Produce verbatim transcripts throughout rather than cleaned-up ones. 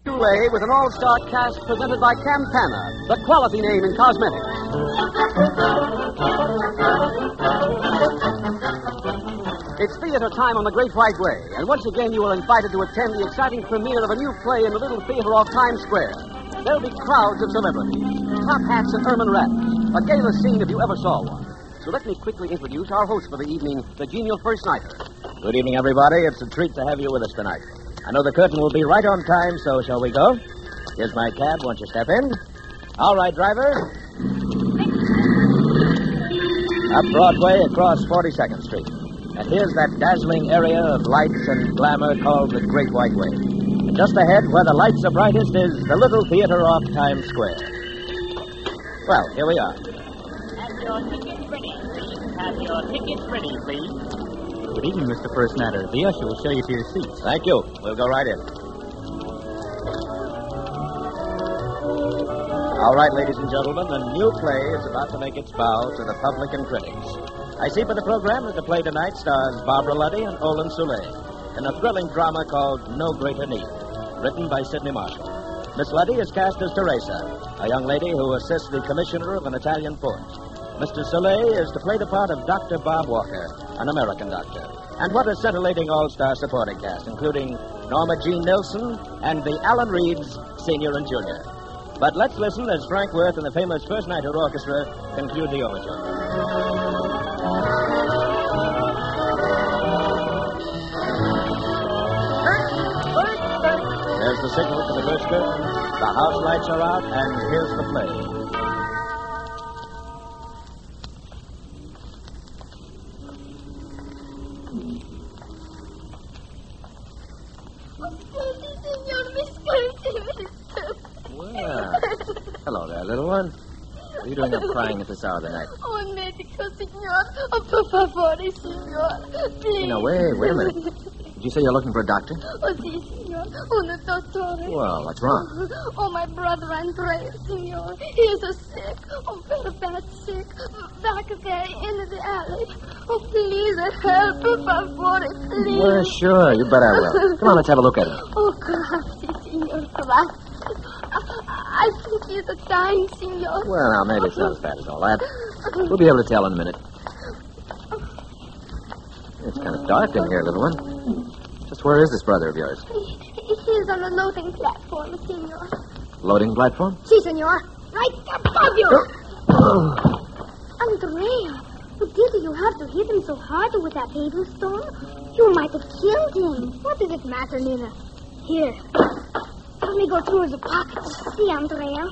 Soulet with an all-star cast presented by Campana, the quality name in cosmetics. It's theater time on the Great White Way, and once again you are invited to attend the exciting premiere of a new play in the Little Theater off Times Square. There'll be crowds of celebrities, top hats and ermine wraps, a gala scene if you ever saw one. So let me quickly introduce our host for the evening, the genial first nighter. Good evening, everybody. It's a treat to have you with us tonight. I know the curtain will be right on time, so shall we go? Here's my cab. Won't you step in? All right, driver. Up Broadway across forty-second Street. And here's that dazzling area of lights and glamour called the Great White Way. And just ahead, where the lights are brightest, is the Little Theater off Times Square. Well, here we are. Have your tickets ready, please. Have your tickets ready, please. Good evening, Mister First Nighter. The usher will show you to your seats. Thank you. We'll go right in. All right, ladies and gentlemen, the new play is about to make its bow to the public and critics. I see by the program that the play tonight stars Barbara Luddy and Olin Soule in a thrilling drama called No Greater Need, written by Sidney Marshall. Miss Luddy is cast as Teresa, a young lady who assists the commissioner of an Italian port. Mister Soule is to play the part of Doctor Bob Walker, an American doctor. And what a scintillating all-star supporting cast, including Norma Jean Nilsson and the Alan Reeds, Senior and Junior. But let's listen as Frank Worth and the famous First Nighter Orchestra conclude the overture. There's the signal for the first curtain. The house lights are out, and here's the play. Well, hello there, little one. What are you doing up crying at this hour of the night? Oh, medico, signor. Oh, per favore, signor. Please. No, wait, wait a minute. Did you say you're looking for a doctor? Oh, si, signor. Un dottore. Well, what's wrong? Oh, my brother Andrea, signor. He is a sick. Oh, very bad sick. Back there in the alley. Oh, please, help. Per favore, please. Well, sure. You bet I will. Come on, let's have a look at him. Oh, grazie, signor. Grazie. I think he's a dying, signor. Well, now, maybe it's not as bad as all that. We'll be able to tell in a minute. It's kind of dark in here, little one. Just where is this brother of yours? He, he's on the loading platform, signor. Loading platform? Si, signor. Right above you. Oh. Andrea, but did you have to hit him so hard with that hailstorm? You might have killed him. What does it matter, Nina? Here. Let me go through his pockets. See, Andrea.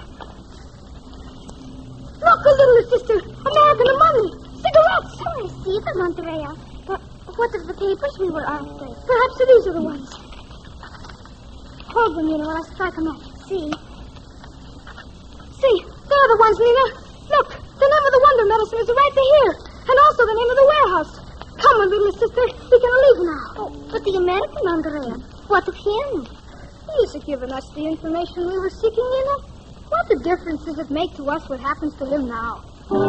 Look, a little sister. American money. Cigarettes. Oh, I see them, Andrea. But what of the papers we were after? Perhaps these are the ones. Hold them, Nina, while I strike a match. See? See, they're the ones, Nina. Look, the name of the wonder medicine is right here. And also the name of the warehouse. Come on, little sister. We can leave now. Oh, but the American, Andrea. What of him? He's given us the information we were seeking, Nina. What the difference does it make to us what happens to him now?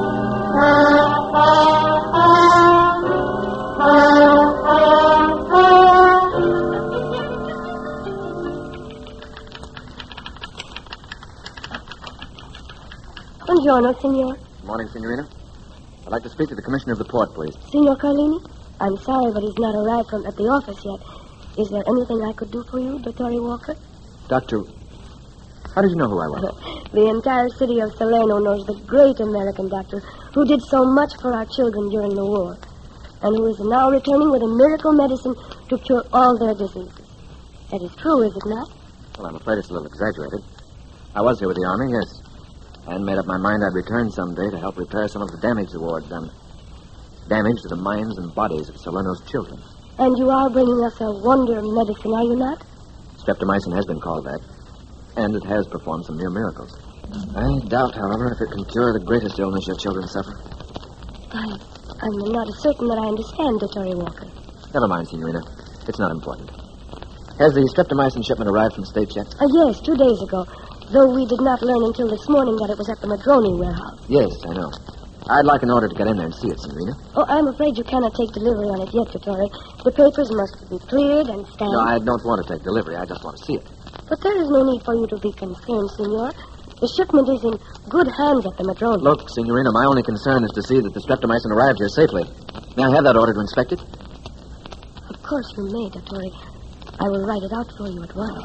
Buongiorno, signor. Morning, Signorina. I'd like to speak to the commissioner of the port, please. Signor Carlini? I'm sorry, but he's not arrived from at the office yet. Is there anything I could do for you, Dottore Walker? Doctor, how did you know who I was? The entire city of Salerno knows the great American doctor who did so much for our children during the war, and who is now returning with a miracle medicine to cure all their diseases. That is true, is it not? Well, I'm afraid it's a little exaggerated. I was here with the Army, yes. And made up my mind I'd return someday to help repair some of the damage the war had done. Damage to the minds and bodies of Salerno's children. And you are bringing us a wonder medicine, are you not? Streptomycin has been called that. And it has performed some near miracles. I doubt, however, if it can cure the greatest illness your children suffer. I, I'm not certain that I understand, Dottore Walker. Never mind, Signorina. It's not important. Has the streptomycin shipment arrived from the States yet? Uh, yes, two days ago. Though we did not learn until this morning that it was at the Madroni warehouse. Yes, I know. I'd like an order to get in there and see it, Signorina. Oh, I'm afraid you cannot take delivery on it yet, Dottore. The papers must be cleared and stamped. No, I don't want to take delivery. I just want to see it. But there is no need for you to be concerned, Signor. The shipment is in good hands at the Madrone. Look, Signorina, my only concern is to see that the streptomycin arrived here safely. May I have that order to inspect it? Of course you may, Dottore. I will write it out for you at once.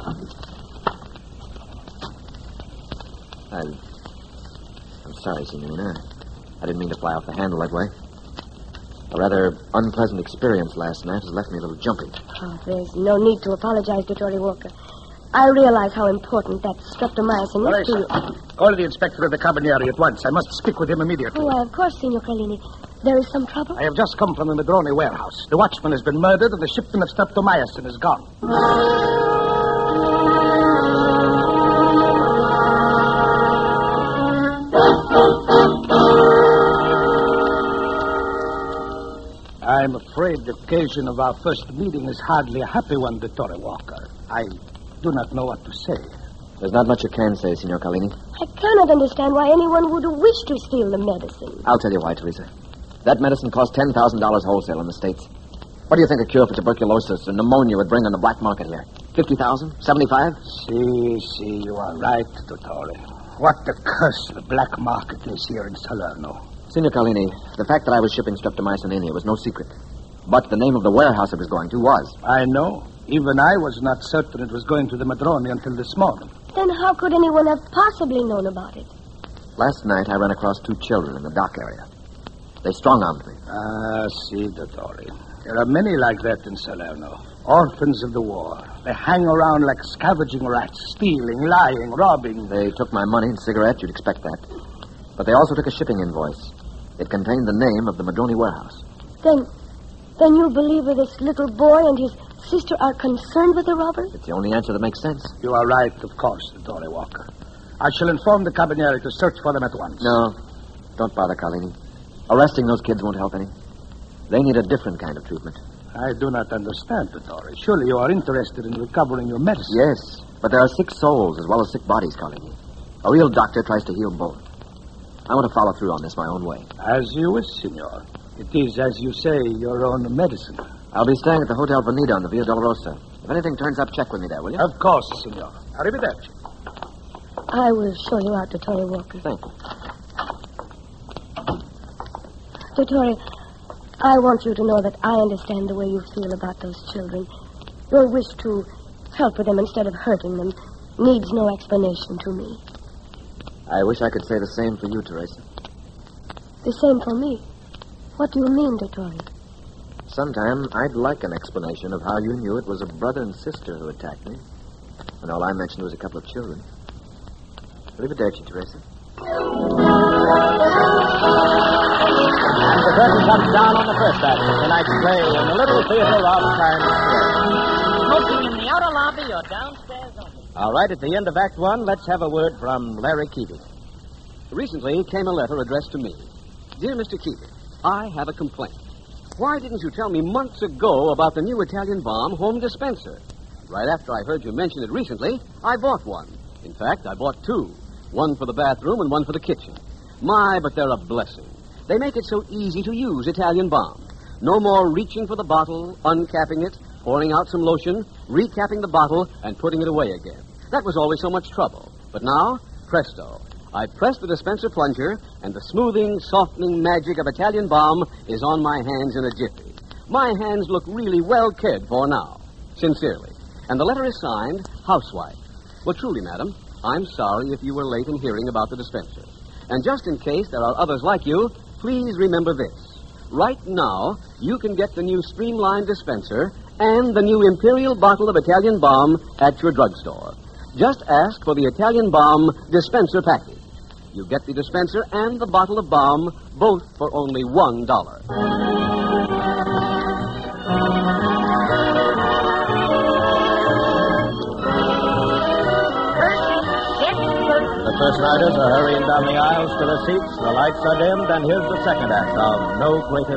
I... I'm sorry, Signorina. I didn't mean to fly off the handle that way. A rather unpleasant experience last night has left me a little jumpy. Oh, there's no need to apologize, Dottore Walker. I realize how important that streptomycin is to you. Call the inspector of the Carabinieri at once. I must speak with him immediately. Oh, why, of course, Signor Carlini. There is some trouble? I have just come from the Madrone warehouse. The watchman has been murdered and the shipment of streptomycin is gone. I'm afraid the occasion of our first meeting is hardly a happy one, Dottore Walker. I do not know what to say. There's not much you can say, Signor Carlini. I cannot understand why anyone would wish to steal the medicine. I'll tell you why, Teresa. That medicine costs ten thousand dollars wholesale in the States. What do you think a cure for tuberculosis or pneumonia would bring on the black market here? fifty thousand? seventy-five? See, see, you are right, Dottore. What a curse the black market is here in Salerno. Signor Carlini, the fact that I was shipping streptomycin in here was no secret. But the name of the warehouse it was going to was. I know. Even I was not certain it was going to the Madrone until this morning. Then how could anyone have possibly known about it? Last night I ran across two children in the dock area. They strong-armed me. Ah, see, Dottore. There are many like that in Salerno. Orphans of the war. They hang around like scavenging rats, stealing, lying, robbing. They took my money and cigarette. You'd expect that. But they also took a shipping invoice. It contained the name of the Madrone warehouse. Then, then you believe that this little boy and his sister are concerned with the robbers? It's the only answer that makes sense. You are right, of course, Dottore Walker. I shall inform the Carabinieri to search for them at once. No, don't bother, Carlini. Arresting those kids won't help any. They need a different kind of treatment. I do not understand, Dottore. Surely you are interested in recovering your medicine. Yes, but there are sick souls as well as sick bodies, Carlini. A real doctor tries to heal both. I want to follow through on this my own way. As you wish, Signor. It is, as you say, your own medicine. I'll be staying at the Hotel Veneta on the Via Dolorosa. If anything turns up, check with me there, will you? Of course, Signor. Arrivederci. I will show you out, Dottore Walker. Thank you. Dottore, I want you to know that I understand the way you feel about those children. Your wish to help with them instead of hurting them needs no explanation to me. I wish I could say the same for you, Teresa. The same for me. What do you mean, Dottore? Sometime I'd like an explanation of how you knew it was a brother and sister who attacked me, and all I mentioned was a couple of children. Arrivederci, Teresa. And the curtain comes down on the first act of tonight's play in the Little Theater of Times Square. Smoking in the outer lobby or downstairs only. All right, at the end of Act One, let's have a word from Larry Keating. Recently came a letter addressed to me. Dear Mister Keating, I have a complaint. Why didn't you tell me months ago about the new Italian bomb home dispenser? Right after I heard you mention it recently, I bought one. In fact, I bought two. One for the bathroom and one for the kitchen. My, but they're a blessing. They make it so easy to use Italian bomb. No more reaching for the bottle, uncapping it, pouring out some lotion, recapping the bottle, and putting it away again. That was always so much trouble. But now, presto. I press the dispenser plunger, and the smoothing, softening magic of Italian balm is on my hands in a jiffy. My hands look really well cared for now. Sincerely. And the letter is signed, Housewife. Well, truly, madam, I'm sorry if you were late in hearing about the dispenser. And just in case there are others like you, please remember this. Right now, you can get the new Streamline dispenser and the new Imperial bottle of Italian balm at your drugstore. Just ask for the Italian balm dispenser package. You get the dispenser and the bottle of balm, both for only one dollar. The first riders are hurrying down the aisles to their seats. The lights are dimmed, and here's the second act of No Greater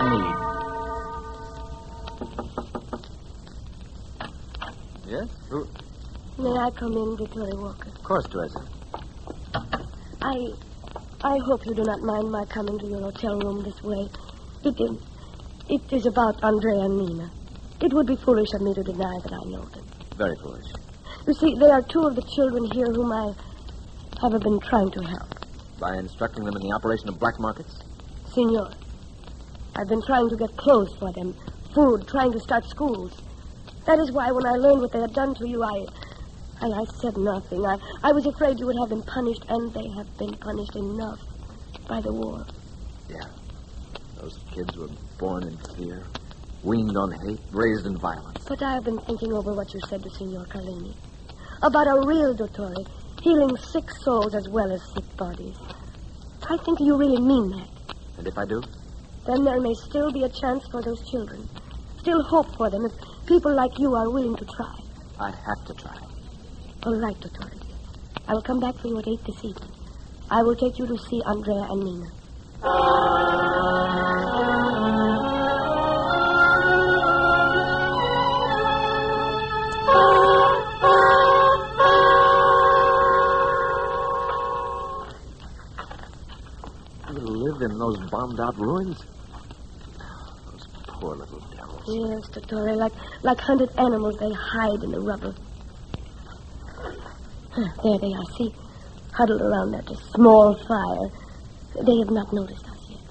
Need. Yes? Who? May I come in, Victoria Walker? Of course, Teresa. I... I hope you do not mind my coming to your hotel room this way. It is, it is about Andrea and Nina. It would be foolish of me to deny that I know them. Very foolish. You see, they are two of the children here whom I have been trying to help. By instructing them in the operation of black markets? Senor, I've been trying to get clothes for them, food, trying to start schools. That is why when I learned what they had done to you, I... I, I said nothing. I, I was afraid you would have been punished, and they have been punished enough by the war. Yeah. Those kids were born in fear, weaned on hate, raised in violence. But I have been thinking over what you said to Signor Carlini. About a real dottore, healing sick souls as well as sick bodies. I think you really mean that. And if I do? Then there may still be a chance for those children. Still hope for them if people like you are willing to try. I have to try. All right, dottore. I will come back for you at eight this evening. I will take you to see Andrea and Nina. You live in those bombed-out ruins? Those poor little devils. Yes, dottore, like, like hunted animals, they hide in the rubble. There they are, see? Huddled around that small fire. They have not noticed us yet.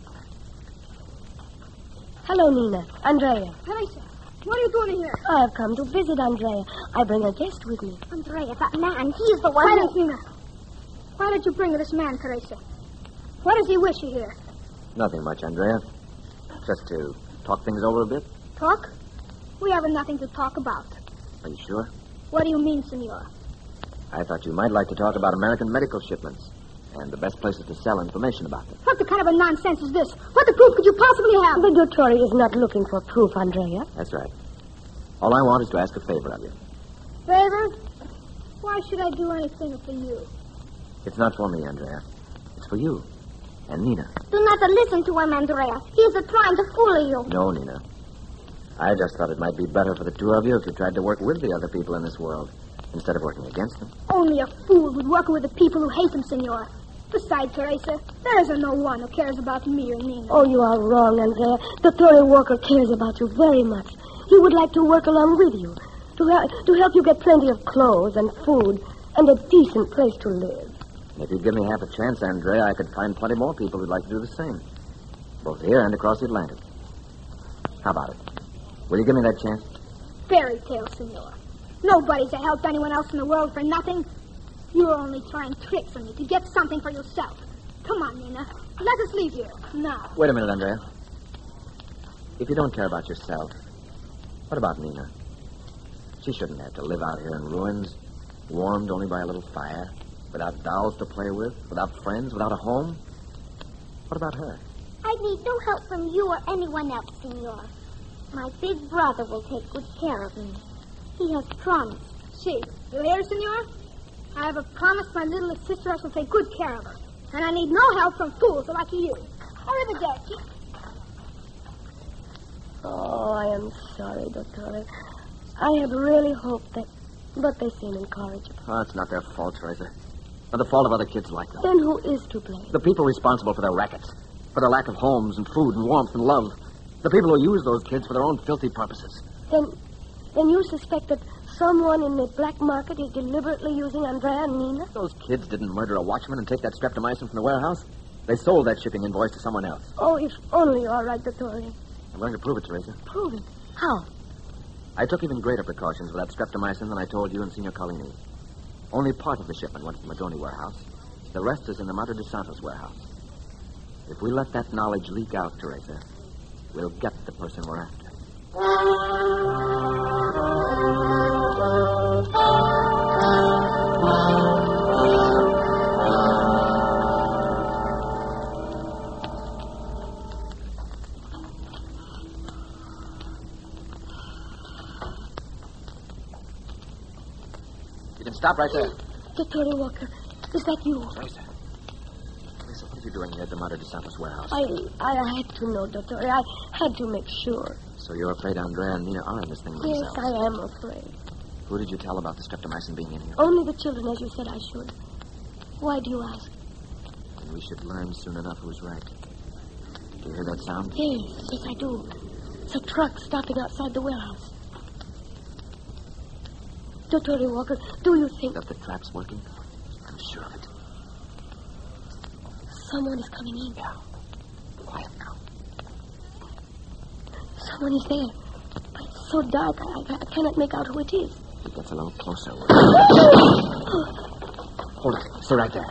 Hello, Nina. Andrea. Teresa, what are you doing here? I have come to visit Andrea. I bring a guest with me. Andrea, that man, he's the one Why who... did Nina? Why did you bring this man, Teresa? What does he wish you here? Nothing much, Andrea. Just to talk things over a bit. Talk? We haven't nothing to talk about. Are you sure? What do you mean, senor? I thought you might like to talk about American medical shipments and the best places to sell information about them. What the kind of a nonsense is this? What the proof could you possibly have? The dottore is not looking for proof, Andrea. That's right. All I want is to ask a favor of you. Favor? Why should I do anything for you? It's not for me, Andrea. It's for you and Nina. Do not listen to him, Andrea. He's trying to fool you. No, Nina. I just thought it might be better for the two of you if you tried to work with the other people in this world instead of working against them. Only a fool would work with the people who hate him, senor. Besides, Teresa, there isn't no one who cares about me or Nina. Oh, you are wrong, Andrea. Dottore Walker cares about you very much. He would like to work along with you, to, ha- to help you get plenty of clothes and food and a decent place to live. If you'd give me half a chance, Andrea, I could find plenty more people who'd like to do the same, both here and across the Atlantic. How about it? Will you give me that chance? Fairy tale, senor. Nobody's helped anyone else in the world for nothing. You're only trying tricks on me to get something for yourself. Come on, Nina. Let us leave here. Now. Wait a minute, Andrea. If you don't care about yourself, what about Nina? She shouldn't have to live out here in ruins, warmed only by a little fire, without dolls to play with, without friends, without a home. What about her? I need no help from you or anyone else, senor. My big brother will take good care of me. He has promised. See, you hear, senor? I have promised my little sister I shall take good care of her. And I need no help from fools like you. Arrivederci. Oh, I am sorry, Dottore. I had really hoped that... But they seem incorrigible. Oh, it's not their fault, Teresa. Or the fault of other kids like them. Then who is to blame? The people responsible for their rackets, for their lack of homes and food and warmth and love. The people who use those kids for their own filthy purposes. Then, then you suspect that someone in the black market is deliberately using Andrea and Nina? Those kids didn't murder a watchman and take that streptomycin from the warehouse. They sold that shipping invoice to someone else. Oh, if only you are right, Dottore. I'm going to prove it, Teresa. Prove it. How? I took even greater precautions with that streptomycin than I told you and Signor Carlini. Only part of the shipment went to the Madoni warehouse. The rest is in the Madre de Santos warehouse. If we let that knowledge leak out, Teresa, we'll get the person we're after. You can stop right there. Dottore Walker, is that you? Teresa. Teresa, what are you doing here at the Madre de Santos warehouse? I, I had to know, Dottore. I had to make sure. So you're afraid Andrea and Nina are in this thing Yes, themselves? I am afraid. Who did you tell about the streptomycin being in here? Only the children, as you said I should. Why do you ask? And we should learn soon enough who's right. Do you hear that sound? Yes, yes, I do. It's a truck stopping outside the warehouse. Dottore Walker, do you think... That the trap's working? I'm sure of it. Someone is coming in? Yeah. Quiet now. Someone is there. But it's so dark, I, I cannot make out who it is. If it gets a little closer. Hold it. Stay right there.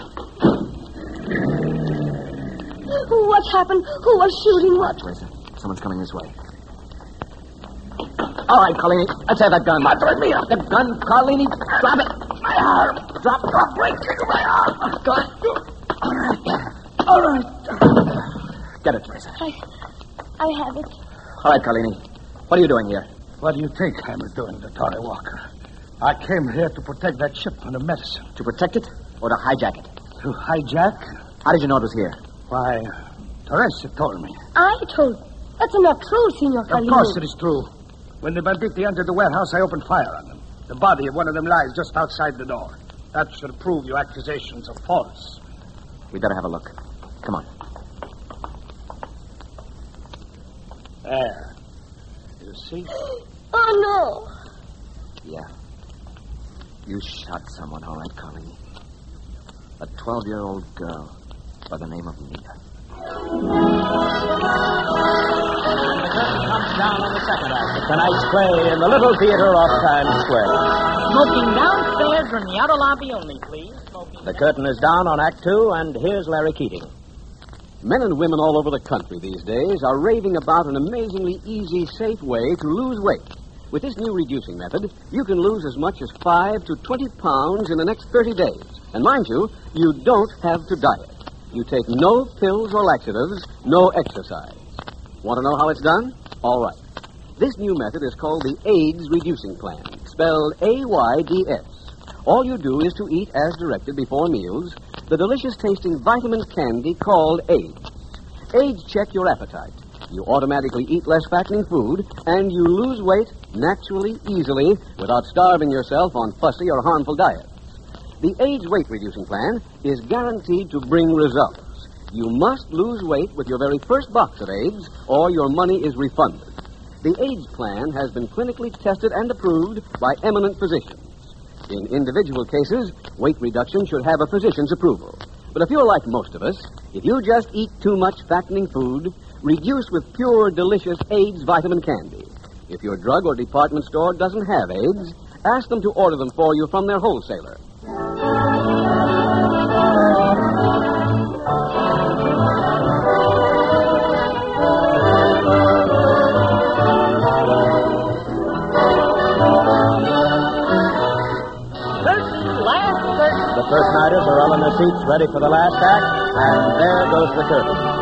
What happened? Who was shooting what? Teresa, someone's coming this way. All right, Carlini. Let's have that gun. Madre mia. The gun, Carlini. Drop it. My arm. Drop, drop, break. My arm. Go on. All right. All right. Get it, Teresa. I, I have it. All right, Carlini. What are you doing here? What do you think I'm doing, Dottore Walker? I came here to protect that shipment of medicine. To protect it or to hijack it? To hijack? How did you know it was here? Why, Teresa told me. I told. That's not true, Signor Carlini. Of course it is true. When the banditti entered the warehouse, I opened fire on them. The body of one of them lies just outside the door. That should prove your accusations are false. We better have a look. Come on. There. You see? Oh, no. Yeah. You shot someone, all right, Carlini. A twelve-year-old girl by the name of Nina. And the curtain comes down on the second act of tonight's play in the Little Theater off Times Square. Smoking downstairs or in the outer lobby only, please. Smoking The curtain is down on Act Two, and here's Larry Keating. Men and women all over the country these days are raving about an amazingly easy, safe way to lose weight. With this new reducing method, you can lose as much as five to twenty pounds in the next thirty days. And mind you, you don't have to diet. You take no pills or laxatives, no exercise. Want to know how it's done? All right. This new method is called the AIDS Reducing Plan, spelled A Y D S. All you do is to eat as directed before meals the delicious-tasting vitamin candy called AIDS. AIDS check your appetite. You automatically eat less fattening food, and you lose weight naturally, easily, without starving yourself on fussy or harmful diets. The AIDS weight-reducing plan is guaranteed to bring results. You must lose weight with your very first box of AIDS, or your money is refunded. The AIDS plan has been clinically tested and approved by eminent physicians. In individual cases, weight reduction should have a physician's approval. But if you're like most of us, if you just eat too much fattening food, reduce with pure, delicious AIDS vitamin candy. If your drug or department store doesn't have AIDS, ask them to order them for you from their wholesaler. The first nighters are all in their seats, ready for the last act, and there goes the curtain.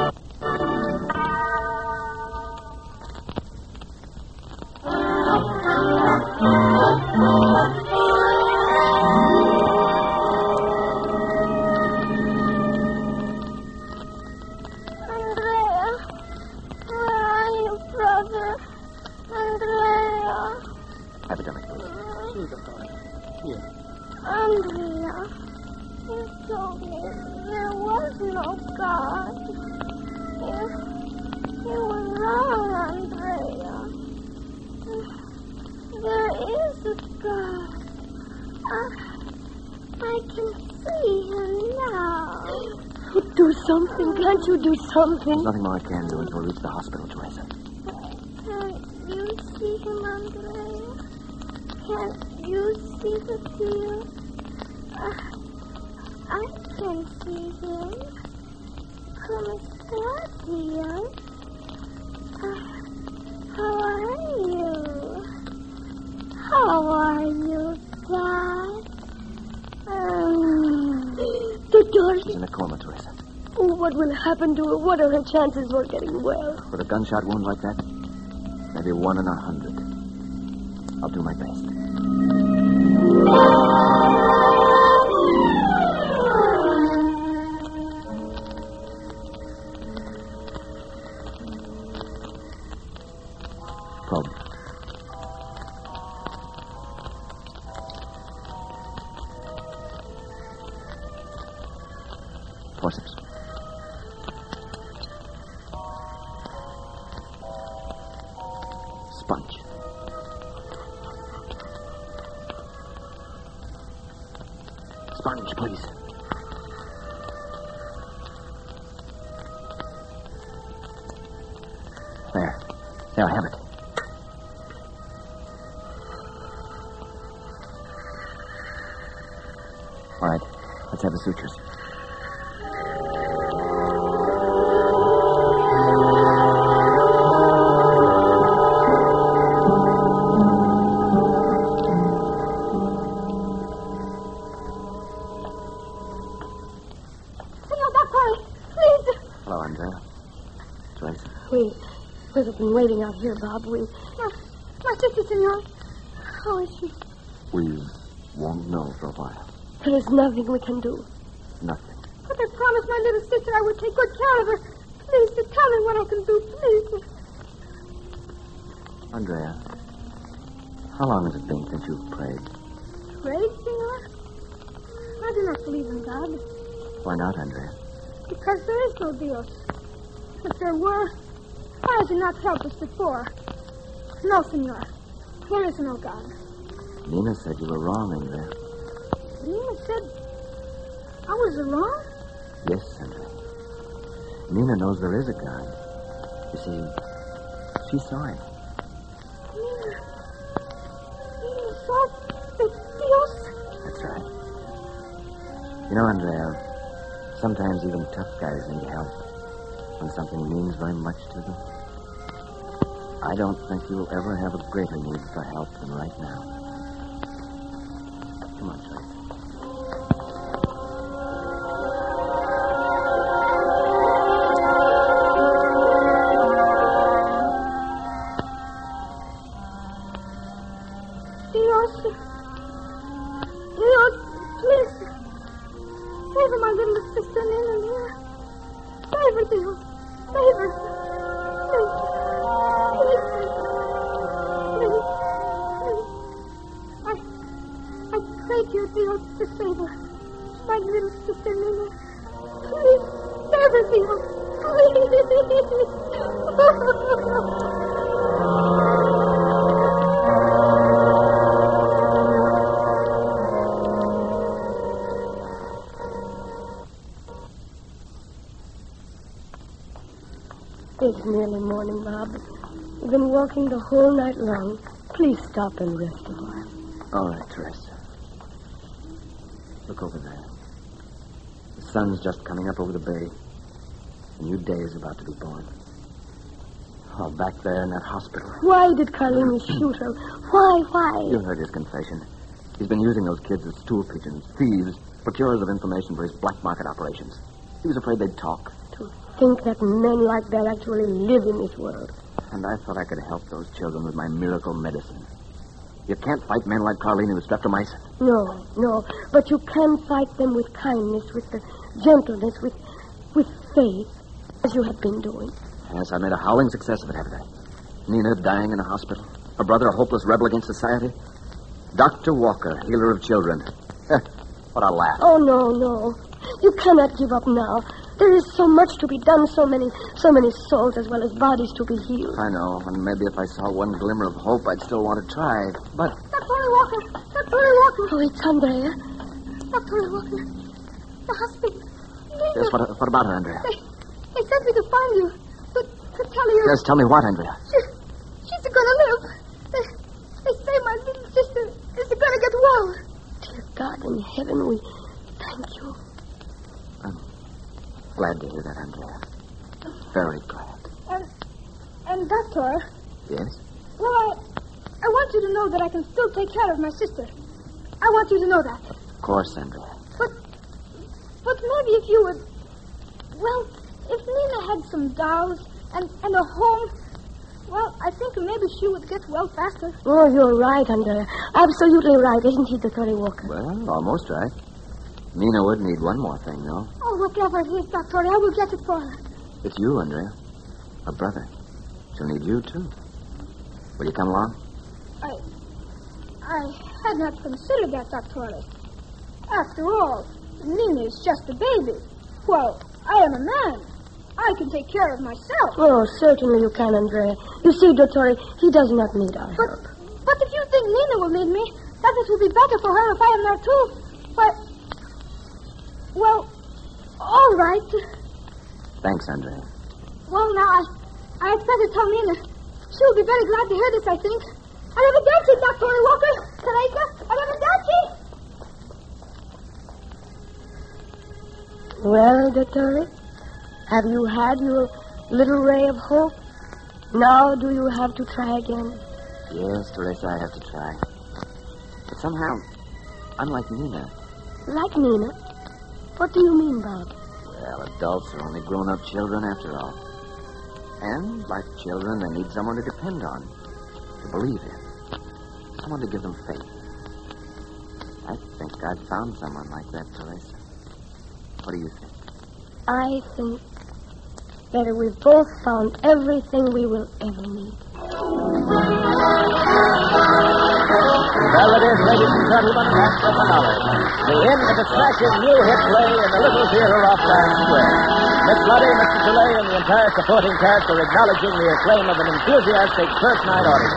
Andrea, you told me there was no God. You, you were wrong, Andrea. There is a God. Uh, I can see him now. Do something. Can't you do something? There's nothing more I can do until we reach the hospital, Teresa. Can't you see him, Andrea? Can't you see the tears? Uh, I can see him. Come here. Uh, how are you? How are you, Dad? Um, the daughter. She's in a coma, Teresa. Oh, what will happen to her? What are her chances for getting well? With a gunshot wound like that, maybe one in a hundred. I'll do my best. Probe. forceps. Sponge. Sponge, please. There. There, I have it. All right. Let's have the sutures. Senor Doctor, please. Hello, Andrea. Tracy. We, we've been waiting out here, Bob. We, My, my sister, senor. How is she? We won't know for a while. there is nothing we can do. Nothing. But I promised my little sister I would take good care of her. Please, to tell me what I can do, please. Andrea, how long has it been since you've prayed? Prayed, senor? I do not believe in God. Why not, Andrea? Because there is no Dios. If there were, why has he not helped us before? No, senor. There is no God. Nina said you were wrong, Andrea. Nina said I was wrong? Yes, Andrea. Nina knows there is a God. You see, she saw him. Nina. Nina saw the Dios. That's right. You know, Andrea, sometimes even tough guys need help when something means very much to them. I don't think you'll ever have a greater need for help than right now. Come on, Tracy. Dios. Dios, please. Save my little sister, Nina, Nina. Save her, Dios. Save her. Please. Please. Please. Please. I, I pray to you, Dios, to save her. My little sister, Nina. Please. Save her, Dios. It's nearly morning, Bob. We've been walking the whole night long. Please stop and rest a while. All right, Teresa. Look over there. The sun's just coming up over the bay. A new day is about to be born. Oh, back there in that hospital. Why did Carlini shoot her? Why, why? You heard his confession. He's been using those kids as stool pigeons, thieves, procurers of information for his black market operations. He was afraid they'd talk. To think that men like that actually live in this world. And I thought I could help those children with my miracle medicine. You can't fight men like Carlini with streptomycin. No, no. But you can fight them with kindness, with the gentleness, with with faith, as you have been doing. Yes, I made a howling success of it, haven't I? Nina dying in a hospital. Her brother a hopeless rebel against society. Doctor Walker, healer of children. What a laugh. Oh, no, no. You cannot give up now. There is so much to be done, so many so many souls as well as bodies to be healed. I know, and maybe if I saw one glimmer of hope, I'd still want to try. But... Doctor Walker! Doctor Walker! Oh, it's Andrea. Doctor Walker! The hospital. Nina. Yes, what, what about her, Andrea? They, they sent me to find you. To, to tell you... Yes, tell me what, Andrea? She, she's going to live. They, they say my little sister is going to get well. Dear God in heaven, we thank you. I'm glad to hear that, Andrea. Very glad. And, and Doctor... Yes? Well, I, I want you to know that I can still take care of my sister. I want you to know that. Of course, Andrea. But, but maybe if you would... Well, if Nina had some dolls and, and a home... Well, I think maybe she would get well faster. Oh, you're right, Andrea. Absolutely right, isn't he, Doctor Walker? Well, almost right. Nina would need one more thing, though. Oh, whatever it is, Doctor, I will get it for her. It's you, Andrea. Her brother. She'll need you, too. Will you come along? I... I had not considered that, Doctor. After all, Nina is just a baby. Well, I am a man. I can take care of myself. Oh, certainly you can, Andrea. You see, Dottore, he does not need our But, help. but if you think Nina will need me, that it will be better for her if I am there too. But, well, all right. Thanks, Andrea. Well, now, I, I had better tell Nina. She'll be very glad to hear this, I think. Arrivederci, Doctor Walker. Teresa, arrivederci. Well, Dottore, have you had your little ray of hope? Now do you have to try again? Yes, Teresa, I have to try. But somehow, unlike Nina. Like Nina? What do you mean, Bob? Well, adults are only grown-up children after all. And, like children, they need someone to depend on, to believe in. Someone to give them faith. I think I've found someone like that, Teresa. What do you think? I think that we've both found everything we will ever need. Well, it is, ladies and gentlemen, that's the finale. The end of the smashing new hit play in the Little Theater off Times Square. Miss Bloody, Mister Soleil, and the entire supporting cast are acknowledging the acclaim of an enthusiastic first-night audience.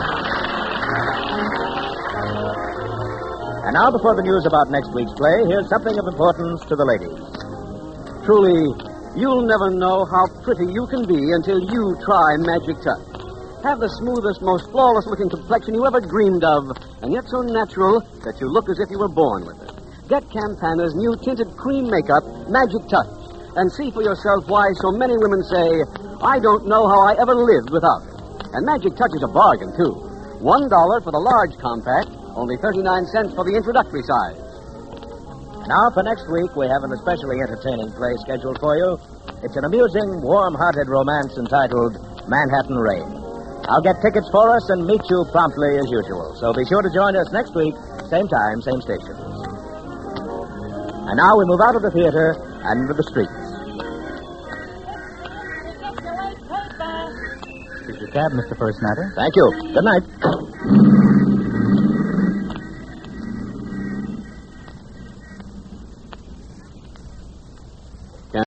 And now, before the news about next week's play, here's something of importance to the ladies. Truly, you'll never know how pretty you can be until you try Magic Touch. Have the smoothest, most flawless-looking complexion you ever dreamed of, and yet so natural that you look as if you were born with it. Get Campana's new tinted cream makeup, Magic Touch, and see for yourself why so many women say, I don't know how I ever lived without it. And Magic Touch is a bargain, too. One dollar for the large compact, only thirty-nine cents for the introductory size. Now, for next week, we have an especially entertaining play scheduled for you. It's an amusing, warm-hearted romance entitled Manhattan Rain. I'll get tickets for us and meet you promptly as usual. So be sure to join us next week, same time, same station. And now we move out of the theater and into the streets. Here's your cab, Mister First Natter. Thank you. Good night.